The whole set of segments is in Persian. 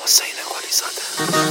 حسین قلی زاده.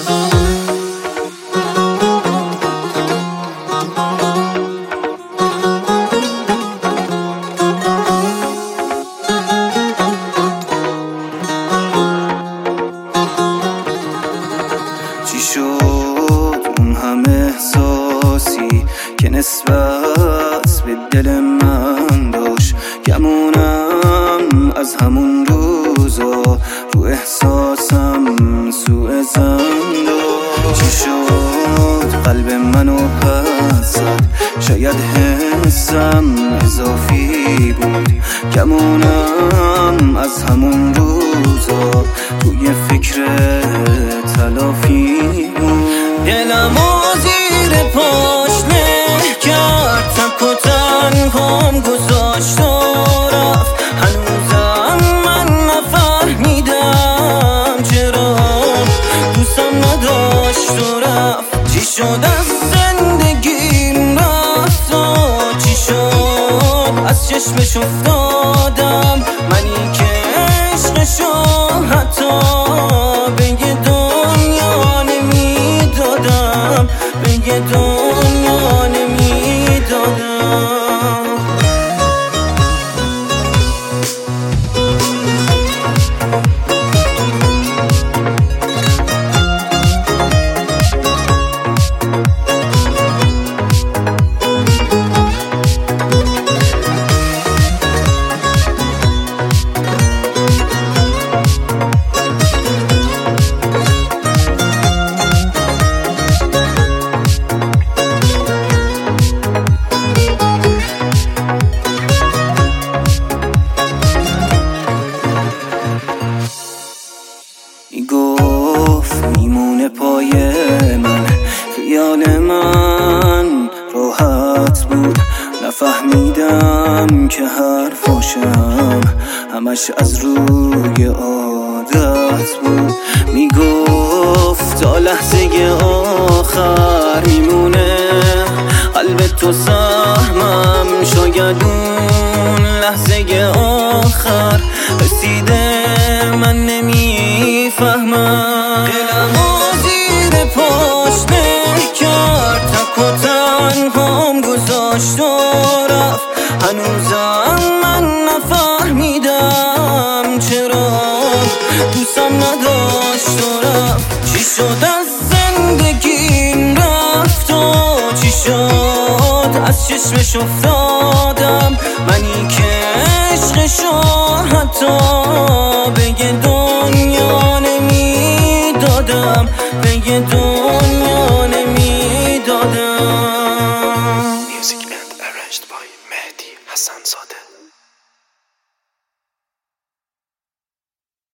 چی شد اون همه احساسی که نسبت به دل من داشت؟ گمونم از همون روزا رو احساسم سوء زن داشت. چی شد قلب منو پس زد؟ شاید حسم اضافی بود. گمونم از همون روزا توی فکر تلافی بود. دلمو زیر پاش له کرد، تک و تنهام گذاشت و رفت. هنوزم من نفهمیدم چرا دوستم نداشت و رفت. چی شد از زندگیم رفت و چی شد از چشمش افتادم؟ منی که عشقشو حتی به یه دنیا نمیدادم، به یه دنیا نمیدادم. گفت میمونه پای من، خیال من راحت بود. نفهمیدم که حرفاشم همش از روی عادت بود. میگفت تا لحظه آخر میمونه قلب تو سهمم. شاید اون لحظه آخر رسیده من نمیفهمم. دلمو زیر پاش له کرد، تک و تنهام گذاشت و رفت. هنوزم من نفهمیدم چرا دوستم نداشت و رفت. چی شد از زندگیم رفت و چی شد از چشمش افتادم؟ منی که عشقشو حتی به یه دنیا نمیدادم، به یه دنیا